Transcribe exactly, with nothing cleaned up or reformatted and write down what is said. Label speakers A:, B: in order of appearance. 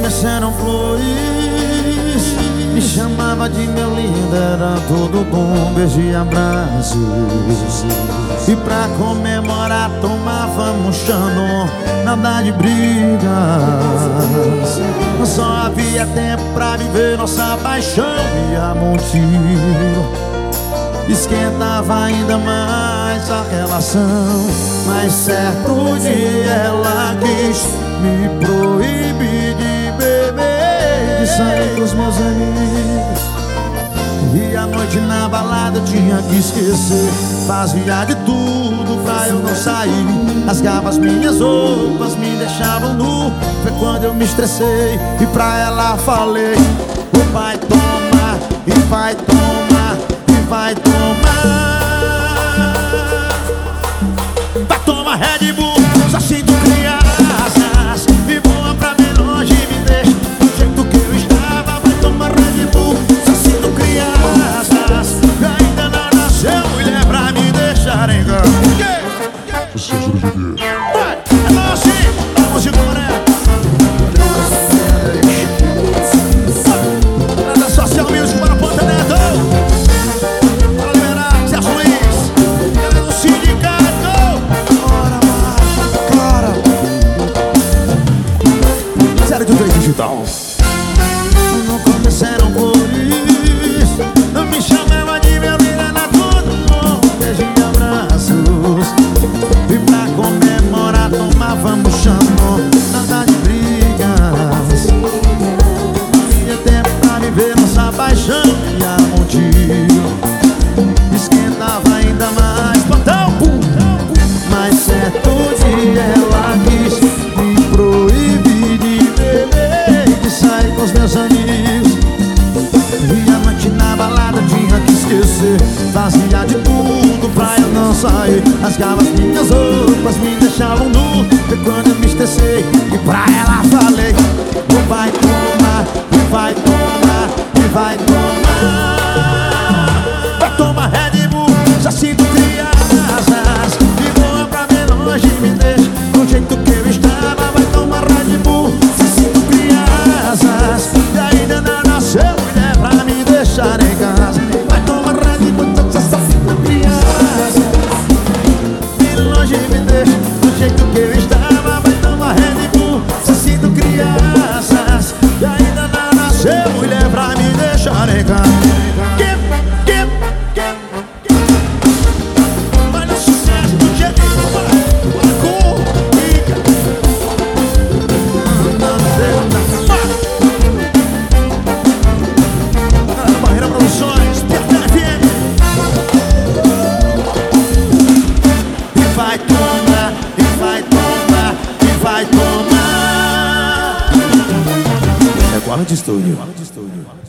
A: começaram flores, me chamava de meu lindo, era tudo bom, beijo e abraços. E pra comemorar tomávamos chano, nada de brigas. Só havia tempo pra viver nossa paixão e amor um tiro esquentava ainda mais a relação. Mas certo dia ela quis me proibir de beber, de sair com os meus amigos. E a noite na balada eu tinha que esquecer. Fazia de tudo pra eu não sair, rasgava as minhas roupas, me deixavam nu. Foi quando eu me estressei e pra ela falei: vai tomar, e vai tomar, e vai tomar. Vai tomar Red Bull, só sinto crianças. Me voa pra bem longe e me deixa do jeito que eu estava. Vai tomar Red Bull, só sinto crianças. Ainda não nasceu mulher pra me deixar em casa. Vai, é bom assim, vamos de boné. Nada social music para Ponta Neto. Para liberar, Zé Luiz. Galera do sindicato. Bora, cara. Sério de três digital. Não começaram flores, não me chamava de meu lindo, era tudo bom, beijo e abraços. E pra comemorar tomávamos chano, nada de brigas. Não tinha tempo pra viver nossa paixão e amor um tiro esquentava ainda mais. Botão, pum, mas certo dia ela quis me proibir de beber, de sair com os meus amigos. E a noite na balada tinha que esquecer. Fazia de tudo pra eu não sair, rasgava as minhas roupas, me deixavam nu. E quando eu me estressei e pra ela falei: vai tomar, vai tomar, vai tomar. Vai tomar Red Bull, já sinto crianças. Me voa pra bem longe e me deixa do jeito que eu estava. Vai tomar Red Bull, já sinto crianças. E ainda não nasceu mulher pra me deixar em casa. Vai tomar Red Bull, já sinto crianças. De longe me deixa do jeito que eu estava. Vai tomar Red Bull, já sinto crianças. E ainda não nasceu mulher pra me deixar em casa. Vai tomar, e vai tomar, e vai tomar. É Guarda Estúdio.